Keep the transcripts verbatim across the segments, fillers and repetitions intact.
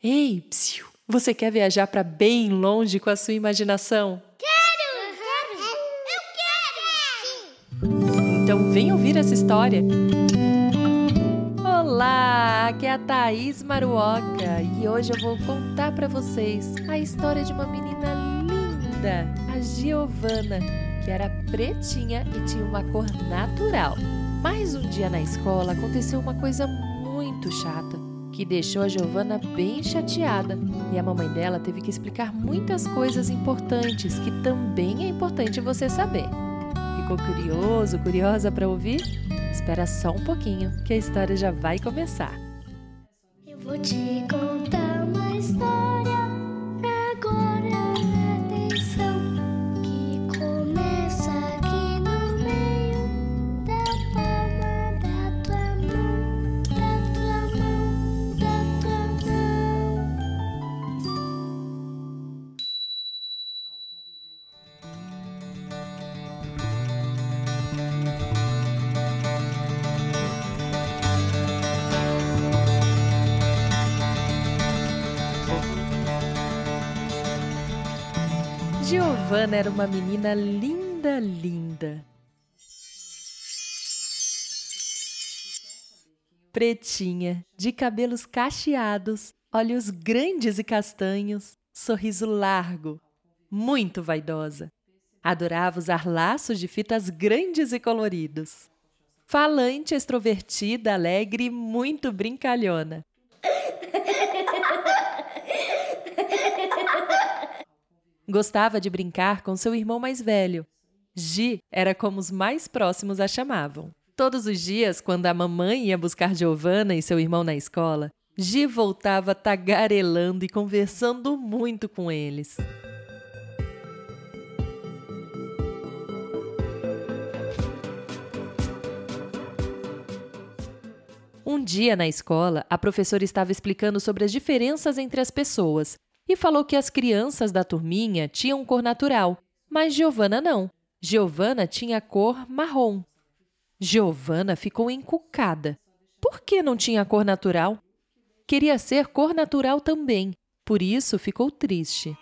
Ei, psiu, você quer viajar para bem longe com a sua imaginação? Quero! Quero! Eu quero! Sim! Então vem ouvir essa história. Olá, aqui é a Thaís Maruoka e hoje eu vou contar para vocês a história de uma menina linda, a Giovana, que era pretinha e tinha uma cor natural. Mas um dia na escola aconteceu uma coisa muito chata, que deixou a Giovana bem chateada. E a mamãe dela teve que explicar muitas coisas importantes, que também é importante você saber. Ficou curioso, curiosa para ouvir? Espera só um pouquinho, que a história já vai começar. Eu vou te contar uma história agora, atenção, que começa aqui no meio da palma da tua mão, da tua mão, da tua mão. Giovana era uma menina linda, linda. Pretinha, de cabelos cacheados, olhos grandes e castanhos, sorriso largo, muito vaidosa. Adorava usar laços de fitas grandes e coloridos. Falante, extrovertida, alegre e muito brincalhona. Gostava de brincar com seu irmão mais velho. Gi era como os mais próximos a chamavam. Todos os dias, quando a mamãe ia buscar Giovana e seu irmão na escola, Gi voltava tagarelando e conversando muito com eles. Um dia na escola, a professora estava explicando sobre as diferenças entre as pessoas e falou que as crianças da turminha tinham cor natural, mas Giovana não. Giovana tinha cor marrom. Giovana ficou encucada. Por que não tinha cor natural? Queria ser cor natural também, por isso ficou triste.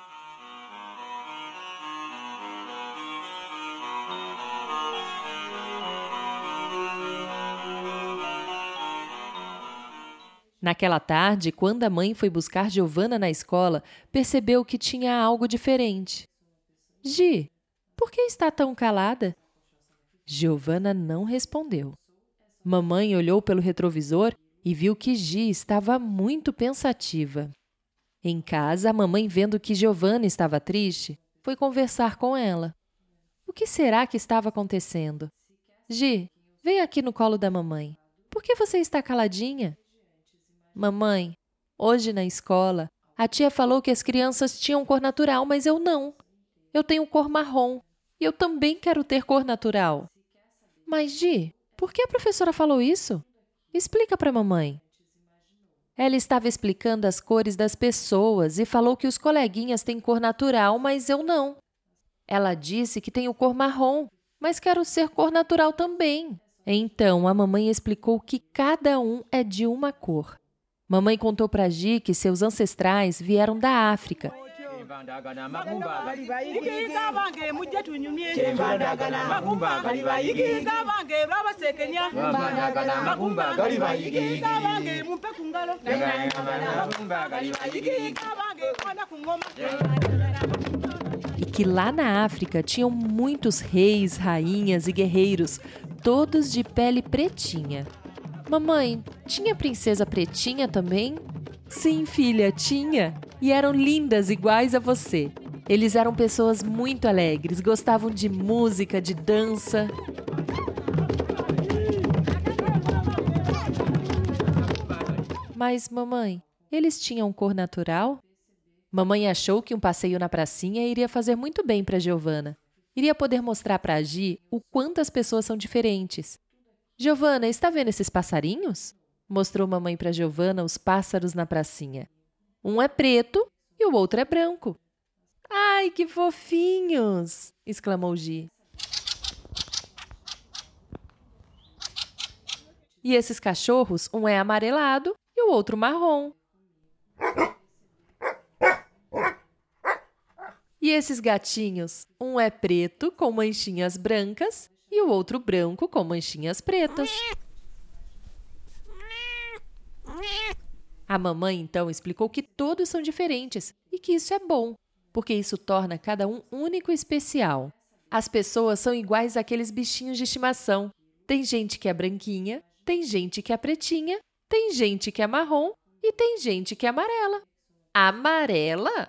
Naquela tarde, quando a mãe foi buscar Giovana na escola, percebeu que tinha algo diferente. — Gi, por que está tão calada? Giovana não respondeu. Mamãe olhou pelo retrovisor e viu que Gi estava muito pensativa. Em casa, a mamãe, vendo que Giovana estava triste, foi conversar com ela. O que será que estava acontecendo? — Gi, vem aqui no colo da mamãe. Por que você está caladinha? Mamãe, hoje na escola, a tia falou que as crianças tinham cor natural, mas eu não. Eu tenho cor marrom e eu também quero ter cor natural. Mas, Gi, por que a professora falou isso? Explica para a mamãe. Ela estava explicando as cores das pessoas e falou que os coleguinhas têm cor natural, mas eu não. Ela disse que tenho cor marrom, mas quero ser cor natural também. Então, a mamãe explicou que cada um é de uma cor. Mamãe contou para Gi que seus ancestrais vieram da África. E que lá na África tinham muitos reis, rainhas e guerreiros, todos de pele pretinha. Mamãe, tinha princesa pretinha também? Sim, filha, tinha. E eram lindas iguais a você. Eles eram pessoas muito alegres, gostavam de música, de dança. Mas, mamãe, eles tinham cor natural? Mamãe achou que um passeio na pracinha iria fazer muito bem para Giovana. Iria poder mostrar para a Gi o quanto as pessoas são diferentes. Giovana, está vendo esses passarinhos? Mostrou mamãe para Giovana os pássaros na pracinha. Um é preto e o outro é branco. Ai, que fofinhos! Exclamou Gi. E esses cachorros, um é amarelado e o outro marrom. E esses gatinhos? Um é preto com manchinhas brancas e o outro branco com manchinhas pretas. A mamãe, então, explicou que todos são diferentes e que isso é bom, porque isso torna cada um único e especial. As pessoas são iguais àqueles bichinhos de estimação. Tem gente que é branquinha, tem gente que é pretinha, tem gente que é marrom e tem gente que é amarela. Amarela?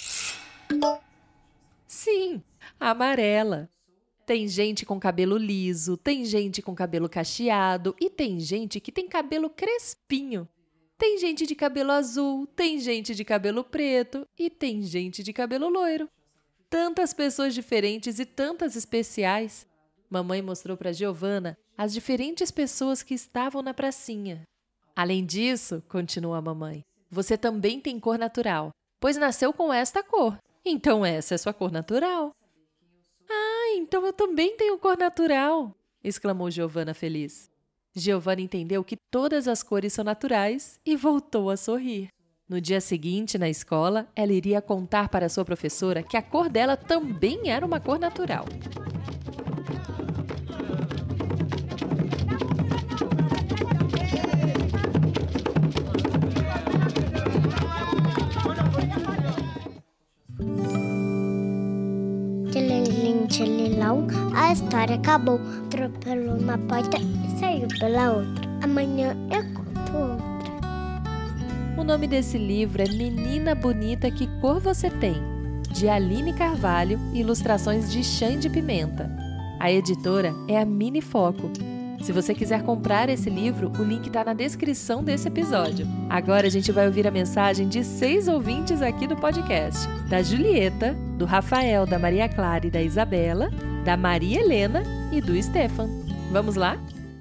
Sim, amarela. Tem gente com cabelo liso, tem gente com cabelo cacheado e tem gente que tem cabelo crespinho. Tem gente de cabelo azul, tem gente de cabelo preto e tem gente de cabelo loiro. Tantas pessoas diferentes e tantas especiais. Mamãe mostrou para Giovana as diferentes pessoas que estavam na pracinha. Além disso, continuou a mamãe, você também tem cor natural, pois nasceu com esta cor. Então essa é sua cor natural. Ah, então eu também tenho cor natural, exclamou Giovana feliz. Giovana entendeu que todas as cores são naturais e voltou a sorrir. No dia seguinte, na escola, ela iria contar para sua professora que a cor dela também era uma cor natural. Tchelilim, tchelilão, a história acabou. Atropelou uma porta e saiu pela outra. Amanhã eu conto outra. O nome desse livro é Menina Bonita, Que Cor Você Tem?, de Aline Carvalho e ilustrações de Xande Pimenta. A editora é a Mini Foco. Se você quiser comprar esse livro, o link está na descrição desse episódio. Agora a gente vai ouvir a mensagem de seis ouvintes aqui do podcast. Da Julieta, do Rafael, da Maria Clara e da Isabela, da Maria Helena e do Stefan. Vamos lá?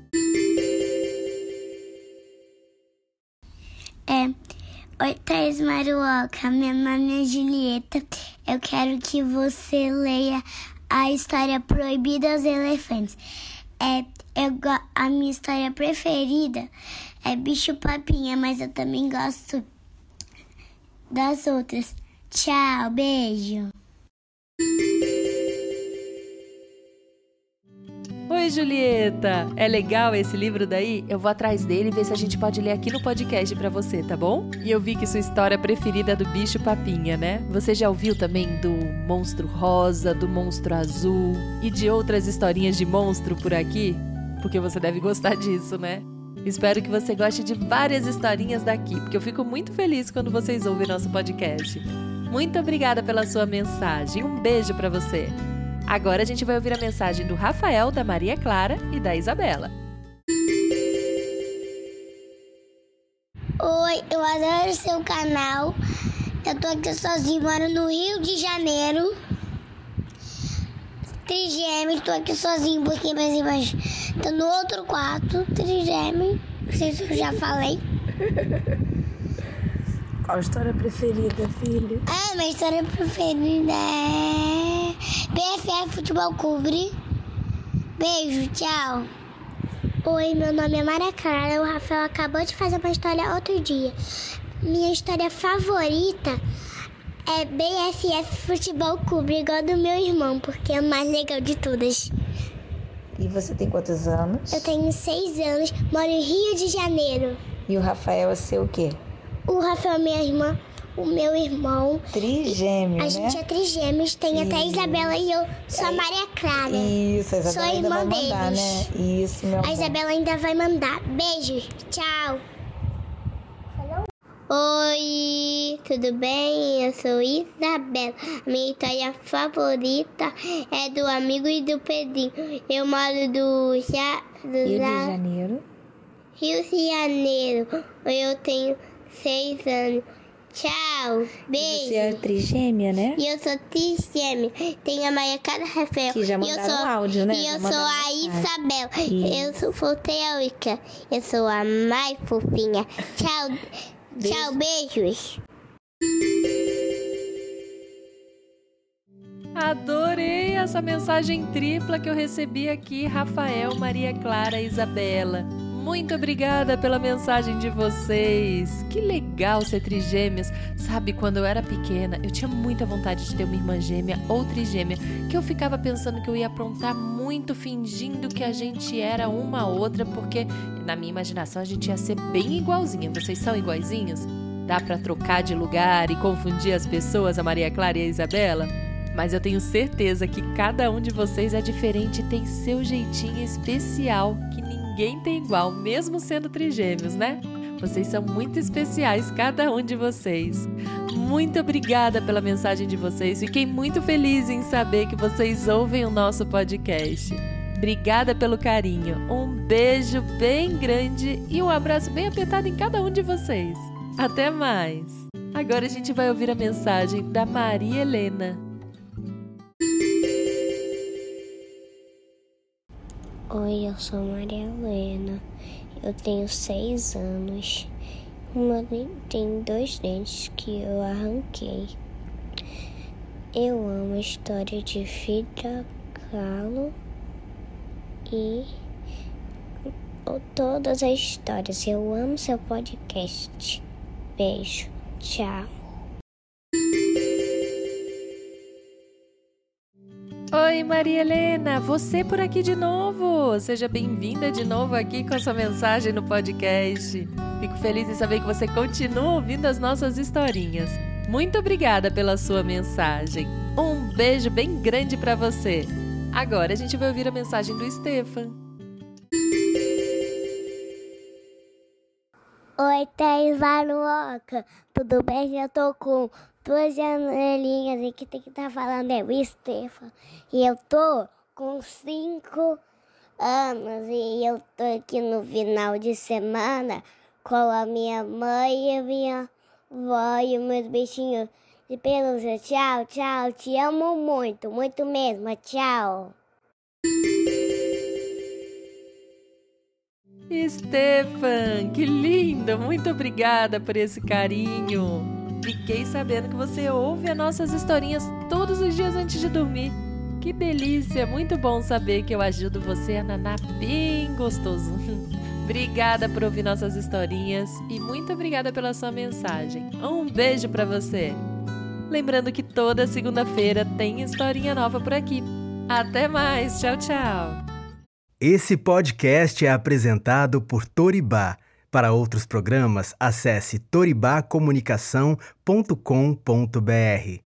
É. Oi, Thaís Maruoca. Meu nome é Julieta. Eu quero que você leia a história Proibida aos Elefantes. É, eu, a minha história preferida é Bicho Papinha, mas eu também gosto das outras. Tchau, beijo. Oi, Julieta! É legal esse livro daí? Eu vou atrás dele e ver se a gente pode ler aqui no podcast pra você, tá bom? E eu vi que sua história preferida é do Bicho Papinha, né? Você já ouviu também do Monstro Rosa, do Monstro Azul e de outras historinhas de monstro por aqui? Porque você deve gostar disso, né? Espero que você goste de várias historinhas daqui, porque eu fico muito feliz quando vocês ouvem nosso podcast. Muito obrigada pela sua mensagem. Um beijo pra você! Agora a gente vai ouvir a mensagem do Rafael, da Maria Clara e da Isabela. Oi, eu adoro seu canal. Eu tô aqui sozinho, moro no Rio de Janeiro. Trigêmeos, tô aqui sozinho, porque mais embaixo. Tô no outro quarto, trigêmeos. Não sei se eu já falei. Qual a história preferida, filho? Ah, minha história preferida é B F F Futebol Clube. Beijo, tchau. Oi, meu nome é Maria Clara. O Rafael acabou de fazer uma história outro dia. Minha história favorita é B F F Futebol Clube, igual do meu irmão, porque é a mais legal de todas. E você tem quantos anos? Eu tenho seis anos, moro em Rio de Janeiro. E o Rafael é seu o quê? O Rafael é minha irmã, o meu irmão. Trigêmeo, A né? gente é trigêmeos, tem até a Isabela e eu sou a Maria Clara. Isso, a Isabela Sou ainda irmã vai mandar, deles. né? Isso, meu amor. A Isabela ainda vai mandar. Beijo, tchau. Oi, tudo bem? Eu sou Isabela. Minha história favorita é do amigo e do Pedrinho. Eu moro do, ja, do Rio de La- Janeiro. Rio de Janeiro. Eu tenho seis anos. Tchau, beijo. Você é trigêmea, né? E eu sou trigêmea. Tem a Maria Clara Rafael. Que já E eu mandaram sou, um áudio, né? E Já eu mandaram sou a mensagem. Isabel. Isso. Eu sou fotéuica. Eu sou a mais fofinha. Tchau. Beijo. Tchau, beijos. Adorei essa mensagem tripla que eu recebi aqui, Rafael, Maria Clara e Isabela. Muito obrigada pela mensagem de vocês. Que legal ser trigêmeas. Sabe, quando eu era pequena, eu tinha muita vontade de ter uma irmã gêmea ou trigêmea, que eu ficava pensando que eu ia aprontar muito, fingindo que a gente era uma outra, porque na minha imaginação a gente ia ser bem igualzinha. Vocês são iguaizinhos? Dá pra trocar de lugar e confundir as pessoas, a Maria Clara e a Isabela? Mas eu tenho certeza que cada um de vocês é diferente e tem seu jeitinho especial, que ninguém tem igual, mesmo sendo trigêmeos, né? Vocês são muito especiais, cada um de vocês. Muito obrigada pela mensagem de vocês. Fiquei muito feliz em saber que vocês ouvem o nosso podcast. Obrigada pelo carinho. Um beijo bem grande e um abraço bem apertado em cada um de vocês. Até mais! Agora a gente vai ouvir a mensagem da Maria Helena. Oi, eu sou Maria Helena, eu tenho seis anos, uma, tenho dois dentes que eu arranquei. Eu amo a história de Frida Kahlo e todas as histórias. Eu amo seu podcast. Beijo, tchau. Oi, Maria Helena, você por aqui de novo. Seja bem-vinda de novo aqui com a sua mensagem no podcast. Fico feliz em saber que você continua ouvindo as nossas historinhas. Muito obrigada pela sua mensagem. Um beijo bem grande para você. Agora a gente vai ouvir a mensagem do Stefan. Oi, Thaís Varuoca, tudo bem? Eu tô com duas janelinhas e que tem que estar falando é o Stefan. E eu tô com cinco anos e eu tô aqui no final de semana com a minha mãe e a minha avó e os meus bichinhos de pelúcia. Tchau, tchau, te amo muito, muito mesmo, tchau. Stefan, que lindo! Muito obrigada por esse carinho. Fiquei sabendo que você ouve as nossas historinhas todos os dias antes de dormir. Que delícia! Muito bom saber que eu ajudo você a nanar bem gostoso. Obrigada por ouvir nossas historinhas e muito obrigada pela sua mensagem. Um beijo para você. Lembrando que toda segunda-feira tem historinha nova por aqui. Até mais! Tchau, tchau! Esse podcast é apresentado por Toribá. Para outros programas, acesse toribá comunicação ponto com ponto br.